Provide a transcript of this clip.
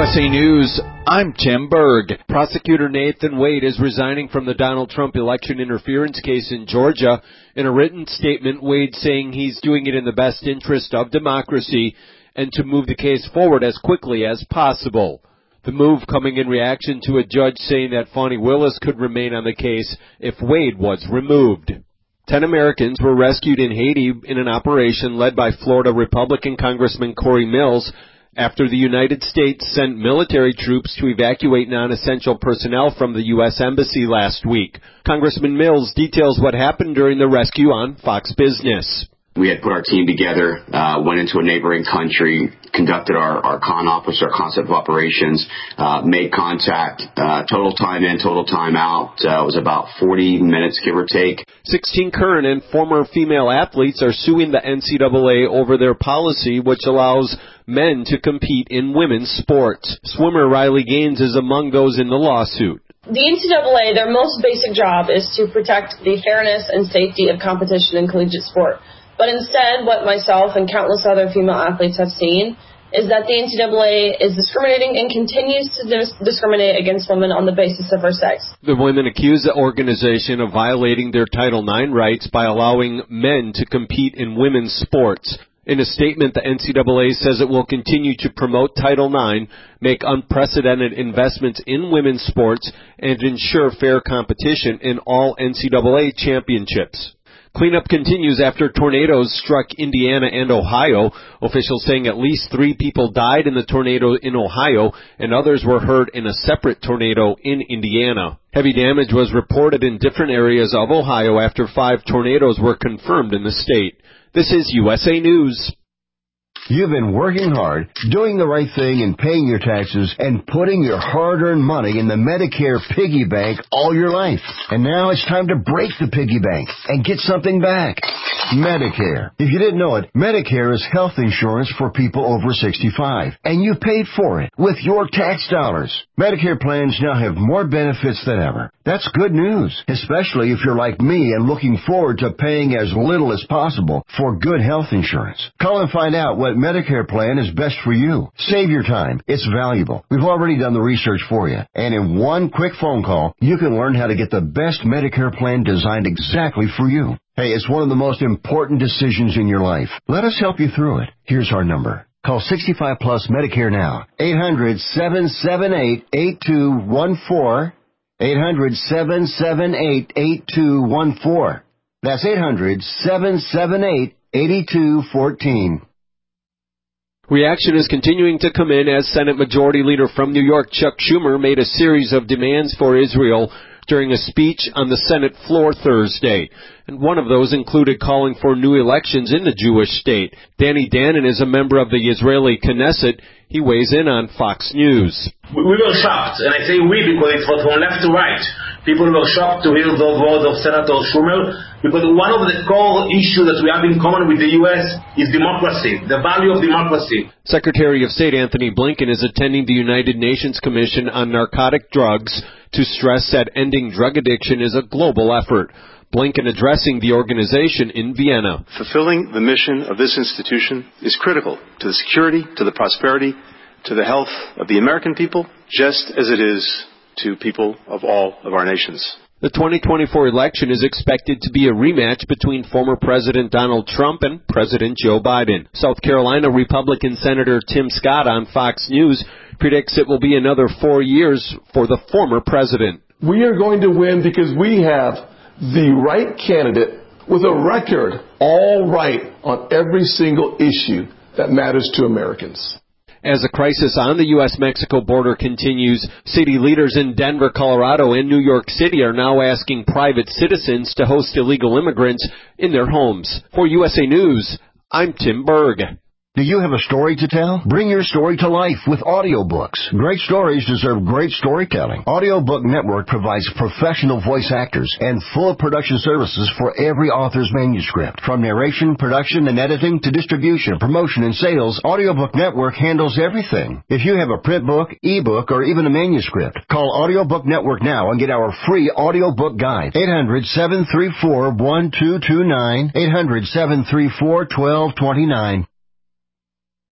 USA News, I'm Tim Berg. Prosecutor Nathan Wade is resigning from the Donald Trump election interference case in Georgia. In a written statement, Wade saying he's doing it in the best interest of democracy and to move the case forward as quickly as possible. The move coming in reaction to a judge saying that Fani Willis could remain on the case if Wade was removed. 10 Americans were rescued in Haiti in an operation led by Florida Republican Congressman Corey Mills after the United States sent military troops to evacuate non-essential personnel from the U.S. Embassy last week. Congressman Mills details what happened during the rescue on Fox Business. We had put our team together, went into a neighboring country, conducted our concept of operations, made contact, total time in, total time out. It was about 40 minutes, give or take. 16 current and former female athletes are suing the NCAA over their policy, which allows men to compete in women's sports. Swimmer Riley Gaines is among those in the lawsuit. The NCAA, their most basic job is to protect the fairness and safety of competition in collegiate sport. But instead, what myself and countless other female athletes have seen is that the NCAA is discriminating and continues to discriminate against women on the basis of her sex. The women accuse the organization of violating their Title IX rights by allowing men to compete in women's sports. In a statement, the NCAA says it will continue to promote Title IX, make unprecedented investments in women's sports, and ensure fair competition in all NCAA championships. Cleanup continues after tornadoes struck Indiana and Ohio. Officials saying at least 3 people died in the tornado in Ohio, and others were hurt in a separate tornado in Indiana. Heavy damage was reported in different areas of Ohio after 5 tornadoes were confirmed in the state. This is USA News. You've been working hard, doing the right thing and paying your taxes and putting your hard-earned money in the Medicare piggy bank all your life. And now it's time to break the piggy bank and get something back. Medicare. If you didn't know it, Medicare is health insurance for people over 65. And you paid for it with your tax dollars. Medicare plans now have more benefits than ever. That's good news, especially if you're like me and looking forward to paying as little as possible for good health insurance. Call and find out what Medicare plan is best for you. Save your time. It's valuable. We've already done the research for you. And in one quick phone call, you can learn how to get the best Medicare plan designed exactly for you. Hey, it's one of the most important decisions in your life. Let us help you through it. Here's our number. Call 65 Plus Medicare now. 800-778-8214. 800-778-8214. That's 800-778-8214. Reaction is continuing to come in as Senate Majority Leader from New York, Chuck Schumer, made a series of demands for Israel during a speech on the Senate floor Thursday. And one of those included calling for new elections in the Jewish state. Danny Danon is a member of the Israeli Knesset. He weighs in on Fox News. We were shocked, and I say we because it was from left to right. People were shocked to hear those words of Senator Schumer, because one of the core issues that we have in common with the U.S. is democracy, the value of democracy. Secretary of State Anthony Blinken is attending the United Nations Commission on Narcotic Drugs to stress that ending drug addiction is a global effort. Blinken addressing the organization in Vienna. Fulfilling the mission of this institution is critical to the security, to the prosperity, to the health of the American people, just as it is to people of all of our nations. The 2024 election is expected to be a rematch between former President Donald Trump and President Joe Biden. South Carolina Republican Senator Tim Scott on Fox News predicts it will be another 4 years for the former president. We are going to win because we have the right candidate with a record all right on every single issue that matters to Americans. As the crisis on the U.S.-Mexico border continues, city leaders in Denver, Colorado, and New York City are now asking private citizens to host illegal immigrants in their homes. For USA News, I'm Tim Berg. Do you have a story to tell? Bring your story to life with audiobooks. Great stories deserve great storytelling. Audiobook Network provides professional voice actors and full production services for every author's manuscript. From narration, production, and editing to distribution, promotion, and sales, Audiobook Network handles everything. If you have a print book, ebook, or even a manuscript, call Audiobook Network now and get our free audiobook guide. 800-734-1229. 800-734-1229.